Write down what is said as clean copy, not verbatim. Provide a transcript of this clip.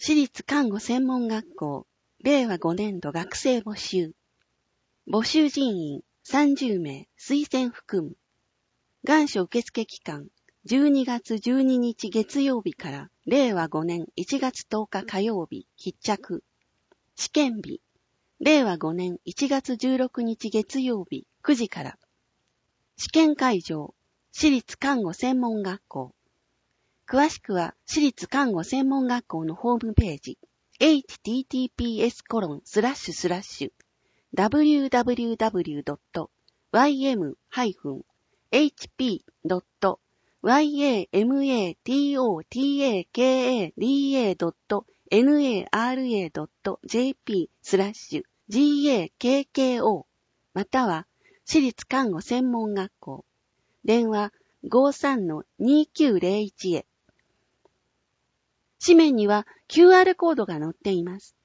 私立看護専門学校、令和5年度学生募集。募集人員30名、推薦含む。願書受付期間、12月12日月曜日から令和5年1月10日火曜日、必着。試験日、令和5年1月16日月曜日9時から。試験会場、私立看護専門学校。詳しくは、私立看護専門学校のホームページ、https://www.ym-hp.ymataka.jp/GAKKO または、私立看護専門学校。電話 53-2901 へ。紙面には QR コードが載っています。